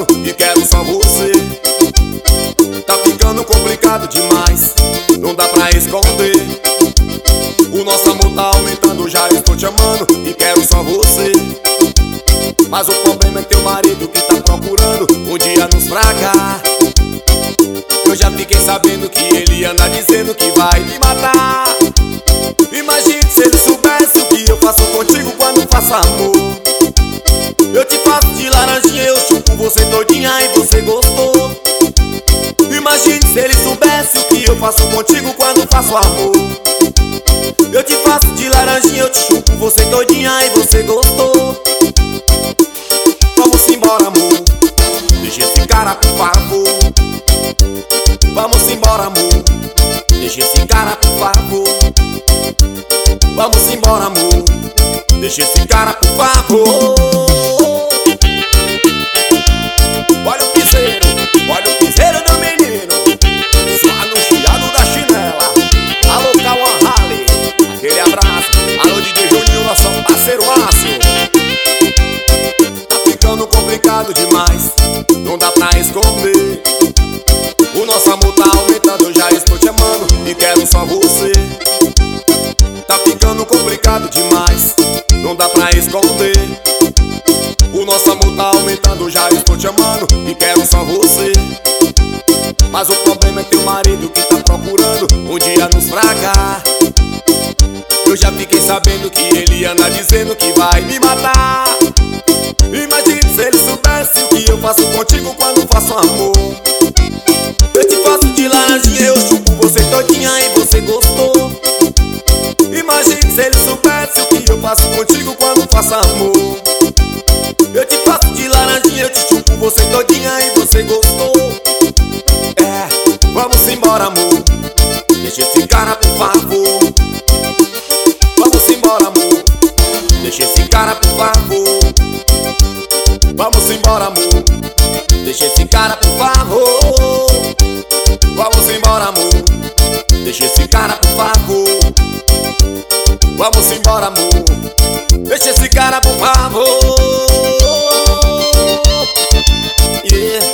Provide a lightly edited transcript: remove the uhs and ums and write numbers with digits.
e quero só você. Tá ficando complicado demais, não dá pra esconder. O nosso amor tá aumentando, já estou te amando e quero só você. Mas o problema é teu marido que tá procurando um dia nos fracar. Eu já fiquei sabendo que ele anda dizendo que vai me matar. Imagine se ele soubesse o que eu faço contigo quando faço amor. Eu te faço de laranjinha, eu chupo você todinha e você gostou. Imagine se ele soubesse o que eu faço contigo quando faço amor. Eu te faço de laranjinha, eu te chupo você todinha e você gostou. Vamos embora, amor, deixa esse cara por favor. Vamos embora, amor, deixa esse cara por favor. Vamos embora, amor, deixa esse cara por favor. Olha o piseiro do menino, só no chiado da chinela. Alô, Cauã Rally, aquele abraço. Alô, DJ Juninho, nosso parceiro Márcio. Tá ficando complicado demais, não dá pra esconder. O nosso amor tá aumentando, eu já estou te amando e quero só você. Tá ficando complicado demais, não dá pra esconder. O nosso amor tá aumentando, já estou te amando e quero só você. Mas o problema é teu marido que tá procurando um dia nos fracar. Eu já fiquei sabendo que ele anda dizendo que vai me matar. Imagine se ele soubesse o que eu faço contigo quando faço amor. Eu te faço de laranjinha, eu chupo você todinha e você gostou. Imagine se ele soubesse o que eu faço contigo quando faço amor. Eu te faço de laranjinha, eu te chupo você todinha e você gostou. Vamos embora, amor, deixa esse cara por favor. Vamos embora, amor, deixa esse cara por favor. Vamos embora, amor, deixa esse cara por favor. Vamos embora, amor, deixa esse cara por favor. Vamos embora, amor, deixa esse cara por favor. Yeah.